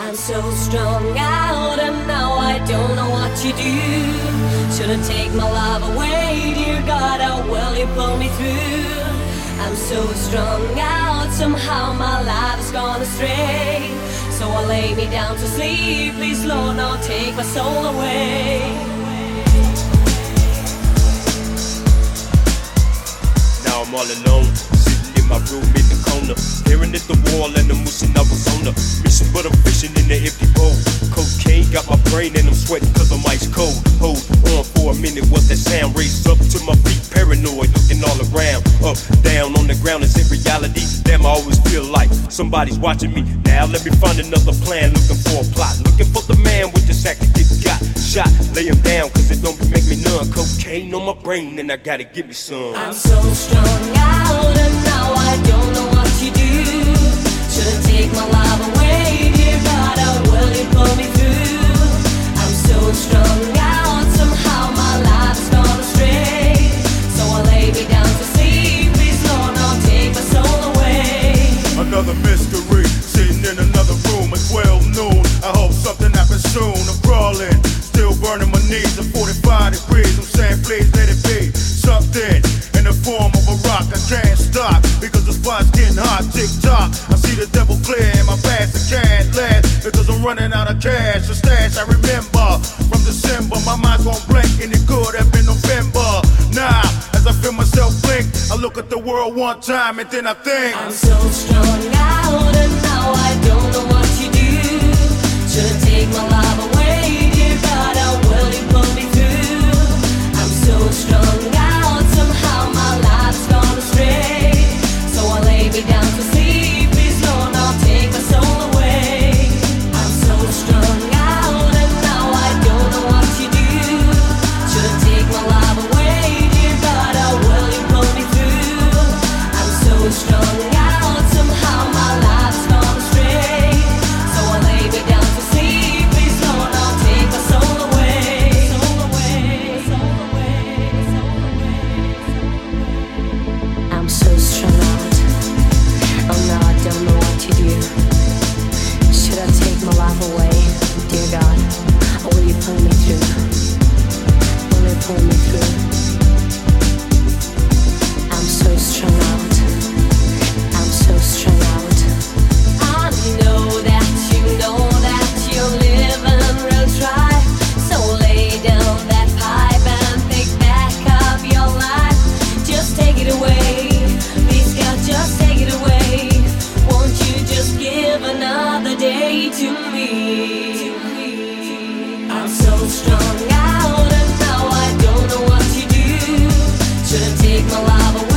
I'm so strung out and now I don't know what to do. Shouldn't take my love away, dear God, how will you pull me through? I'm so strung out, somehow my life has gone astray. So I lay me down to sleep, please Lord, now take my soul away. Now I'm all alone, sitting in my room in the corner, staring at the wall and I'm wishing I was on a mission, but I'm fishing in the empty bowl. Cocaine got my brain and I'm sweating cause I'm ice cold. Hold on for a minute, what's that sound? Raised up to my feet, paranoid, looking all around. Up, down, on the ground, is it reality? Damn, I always feel like somebody's watching me. Now let me find another plan, looking for a plot, looking for the man with the sack that got shot. Lay him down cause it don't make me numb. Cocaine on my brain and I gotta give me some. I'm so strung out and now I don't know what to do. Shouldn't take my love away, dear God, how will you pull me through? I'm so strung out, somehow my life's gone astray. So I lay me down to sleep, please Lord, now take my soul away. Another mystery, sitting in another room at 12 noon. I hope something happens soon. I'm crawling, still burning my knees at 45 degrees. I'm saying please let it be something in the form of a rock. I can't stop because the spot's getting hot. Tick tock, I see the devil clear in my past. I can't last because I'm running out of cash. The stash I remember from December. My mind's won't blank and it could have been November. Now, as I feel myself blink, I look at the world one time and then I think I'm so strung out and now I don't know what to do. Shouldn't take my love away, dear God, how will you pull me through? I'm so strung out, somehow my life's gone astray. So I lay me down to sleep, please Lord, now take my soul away. I'm so strung out and now I don't know what to do. Shouldn't take my love away, dear God, how will you pull me through? I'm so strung out, somehow my life's gone astray. So I lay me down to sleep, please Lord, now take my soul away. Soul away, soul away, soul away. I'm so strung out, oh no, I don't know what to do. Should I take my life away, dear God, or will you pull me through? Will you pull me through? I'm so strung out, I'm so strung out. I know that you're living real dry. So lay down that pipe and pick back up your life. Just take it away, please God, just take it away. Won't you just give another day to me? I'm so strung out and now I don't know what to do. Shouldn't take my life away.